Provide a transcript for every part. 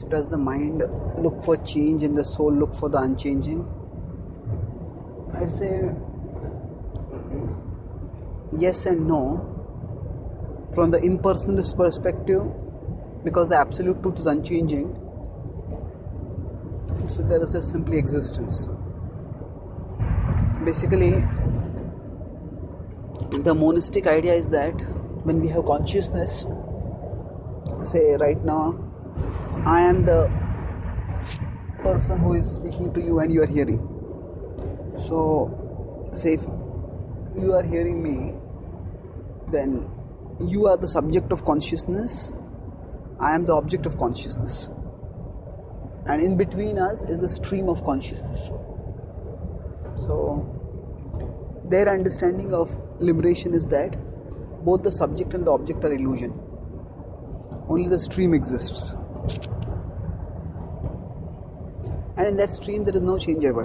does the mind look for change and the soul look for the unchanging? I'd say yes and no. From the impersonalist perspective, because the absolute truth is unchanging, so there is just simply existence. Basically, the monistic idea is that when we have consciousness, say right now, I am the person who is speaking to you and you are hearing. So, say if you are hearing me, then you are the subject of consciousness, I am the object of consciousness. And in between us is the stream of consciousness. So, their understanding of liberation is that both the subject and the object are illusion. Only the stream exists. And in that stream there is no change ever.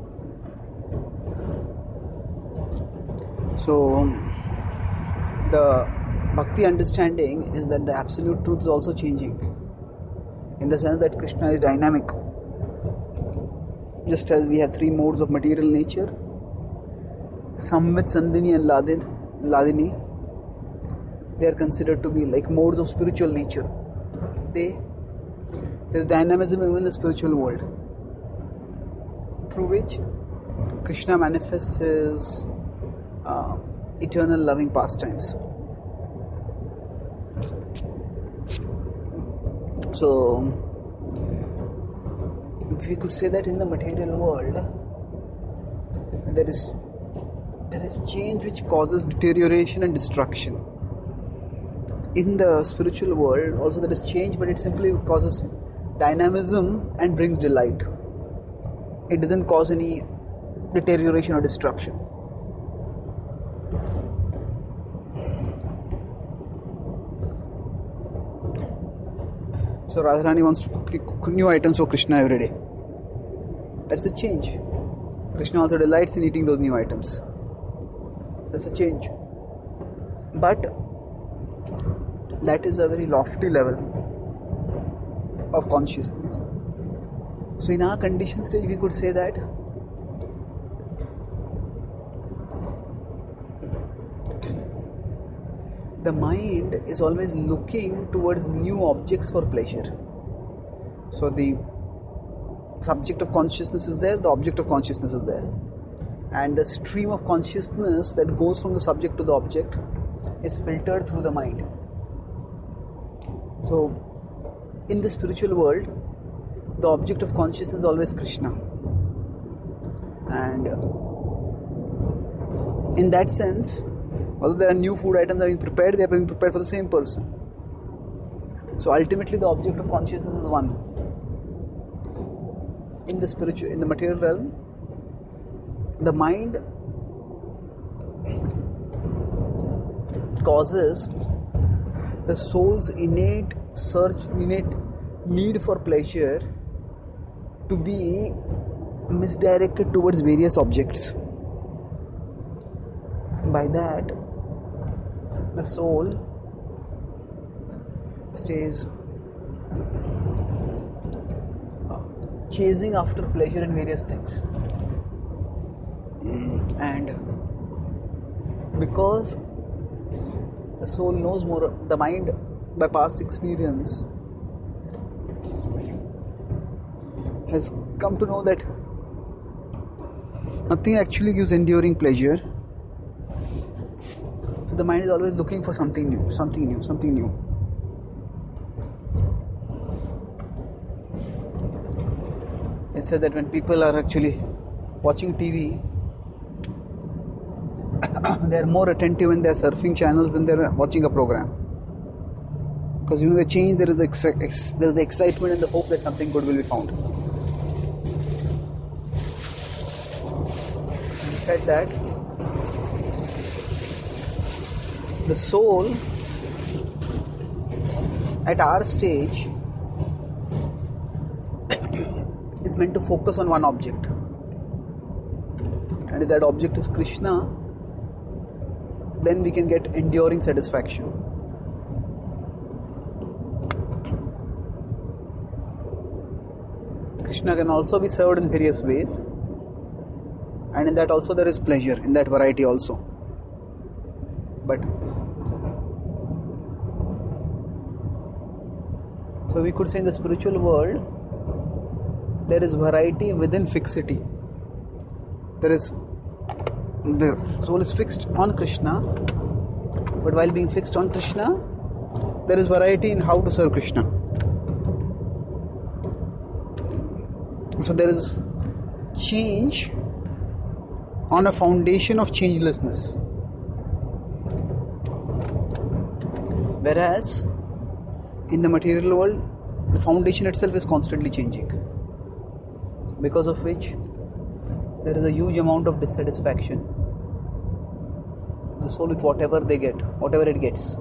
So, the Bhakti understanding is that the absolute truth is also changing, in the sense that Krishna is dynamic. Just as we have three modes of material nature, Samvit, Sandhini and Ladini, they are considered to be like modes of spiritual nature. There is dynamism even in the spiritual world, through which Krishna manifests his eternal loving pastimes. So, if we could say that in the material world, there is change which causes deterioration and destruction. In the spiritual world, also there is change, but it simply causes dynamism and brings delight. It doesn't cause any deterioration or destruction. So Radharani wants to cook new items for Krishna every day. That's the change. Krishna also delights in eating those new items. That's a change. But that is a very lofty level of consciousness. So in our conditioned stage, we could say that the mind is always looking towards new objects for pleasure. So the subject of consciousness is there, the object of consciousness is there. And the stream of consciousness that goes from the subject to the object is filtered through the mind. So, in the spiritual world, the object of consciousness is always Krishna. And in that sense, although there are new food items that are being prepared, they are being prepared for the same person. So ultimately the object of consciousness is one. In the material realm, the mind causes the soul's innate need for pleasure to be misdirected towards various objects. By that, the soul stays chasing after pleasure in various things. And because the soul knows more, the mind by past experience has come to know that nothing actually gives enduring pleasure. So the mind is always looking for something new. It said that when people are actually watching TV, they are more attentive when they are surfing channels than they are watching a program. Because the change, there is the excitement and the hope that something good will be found. He said that the soul at our stage is meant to focus on one object, and if that object is Krishna, then we can get enduring satisfaction. Krishna can also be served in various ways, and in that also there is pleasure, in that variety also. But so we could say in the spiritual world there is variety within fixity. The soul is fixed on Krishna, but while being fixed on Krishna, there is variety in how to serve Krishna. So there is change on a foundation of changelessness. Whereas in the material world, the foundation itself is constantly changing, because of which there is a huge amount of dissatisfaction. The soul with whatever it gets.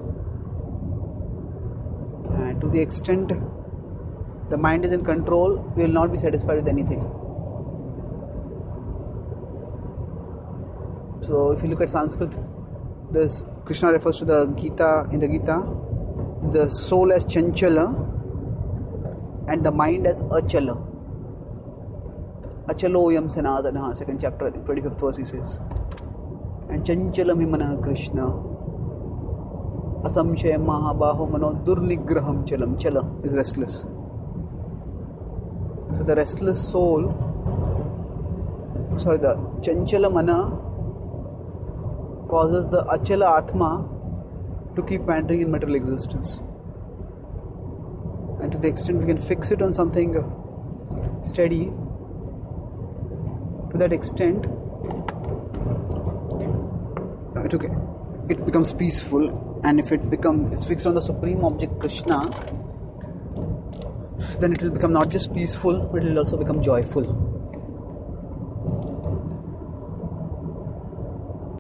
And to the extent the mind is in control, we will not be satisfied with anything. So if you look at Sanskrit, this Krishna refers to the Gita, in the Gita, the soul as Chanchala and the mind as Achala. Achaloyam Sanadana, second chapter, I think 25th verse he says. And Chanchalam Himana Krishna Asamshaya Mahabaho Mano Durnigraham Chalam. Chala is restless. So the restless soul, the Chanchala Mana causes the Achala Atma to keep wandering in material existence. And to the extent we can fix it on something steady, to that extent it becomes peaceful. And if it's fixed on the supreme object Krishna, then it will become not just peaceful, but it will also become joyful.